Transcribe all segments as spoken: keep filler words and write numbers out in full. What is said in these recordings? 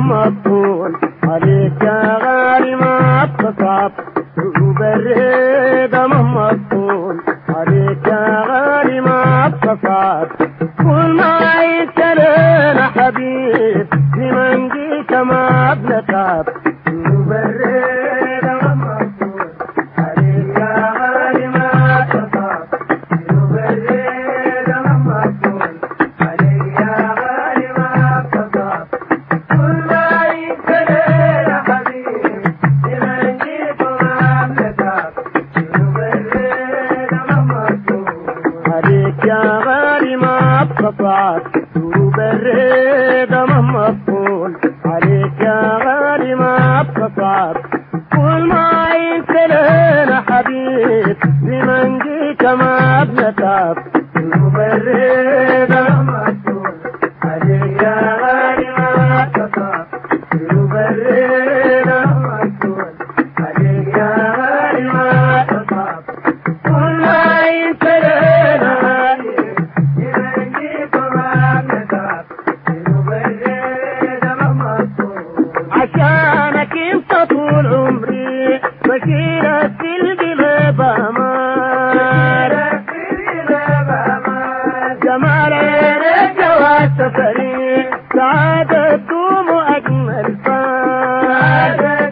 مطول عليك يا غالي ما بتصعب وبريد مطول عليك يا غالي ما بتصعب كل ما يتلنا حبيب لمن جيت ما بنتعب وبريد مطول عليك يا غالي ما بتصعب وبريد مطول عليك يا غالي ما بتصعب كل ما يتلنا حبيب لمن جيت ما بنتعب وبريد مطول عليك يا غالي ما بتصعب وبريد مطول عليك يا غالي ما بتصعب كل ما ينسلنا حبيب لمن جيت ما بنتعب وبريد مطول عليك يا غالي ما بتصعب وبريد مطول عليك يا غالي ما بتصعب كل ما ينسلنا حبيب لمن جيت ما بنتعب وبريد مطول عشانك انت طول عمري بشيرك في القلب امان جمال عينك جواد سفري سعادة دوم واجمل فان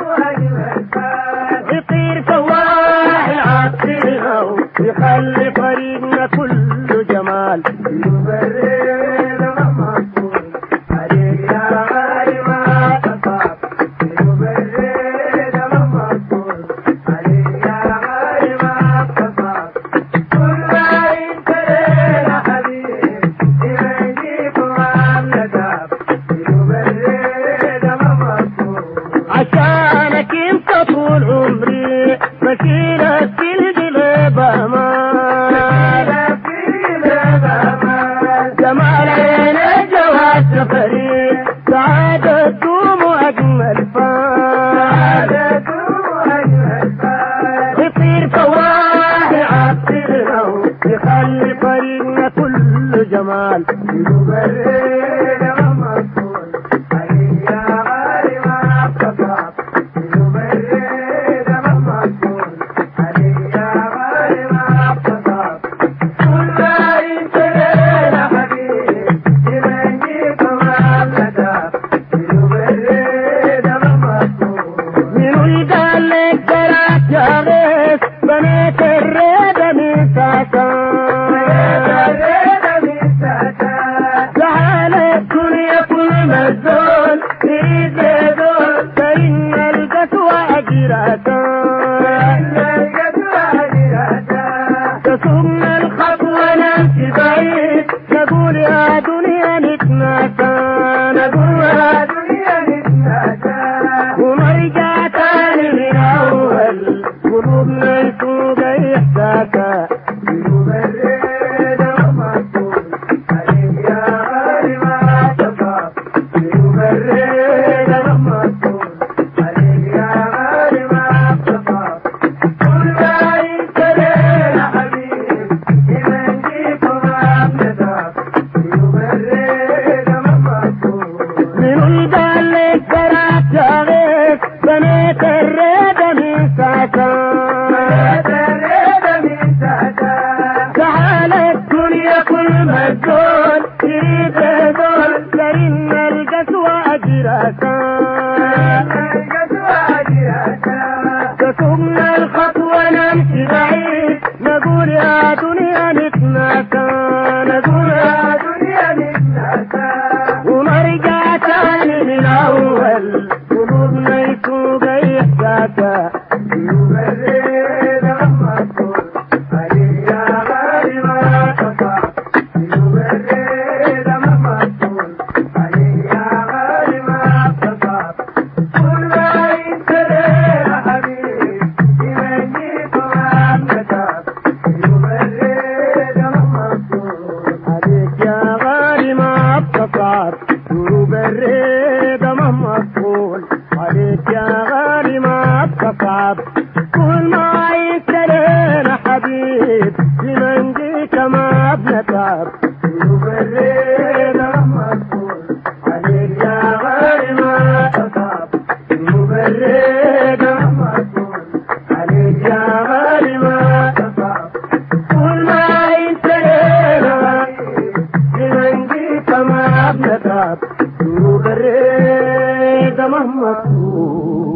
يطير سواح العطر الهو يخلي طريقنا كله جمال وبريد مطول عليك يا غالي ما تصعب وبريد مطول عليك يا غالي ما تصعب كل ما ينتلنا حبيب لمن جيت ما بنتعب وبريد مطول عشانك انت طول عمري بشيلك في القلب امان جمال عينك جواد سفري سعادة دوم واجمل فان يطير فواحي عطره يخلي طريقنا كله جمال وبريد مطول عليك يا غالي ما بتصعب وبريد مطول عليك يا غالي ما بتصعب كل ما ينتلنا حبيب لمن جيت ما بنتعب وبريد مطول من ولدان لك زرعت يا غيث بنيت الريدة من ساكان تعال الدنيا كل مزول تريد لدول فإن القسوة أجرتان تسمنا الخطوة نمشي بعيد نقول يا دنيا نتناسى نقول يا دنيا نتناسى ونرجع تاني من أول قلوبنا يسوق إحساسا وبريد مطول عليك يا غالي ما تصعب وبريد مطول عليك يا غالي ما بتصعب كل ما ينتلنا حبيب لمن جيت ما بنتعب وبريد مطول من ولدان لك زرعت يا غيث بنيت الريدة من ساكان تعال الدنيا كل مزول تريد لدول لأن القسوة أجرتان تسمنا الخطوة نمشي بعيد نقول يا دنيا نتناسى نقول يا دنيا نتناسى ونرجع تاني من أول قلوبنا يسوق إحساسا وبريد مطول عليك يا غالي ما تصعب وبريد مطول عليك يا غالي ما بتصعب كل ما ينتلنا حبيب لمن جيت ما بنتعب وبريد مطول عليك يا غالي ما بتصعب وبريد مطول عليك يا غالي ما بتصعب كل ما ينتلنا حبيب لمن جيت ما بنتعب وبريد مطول عليك يا غالي ما الكتاب سرور الريد مهما تكون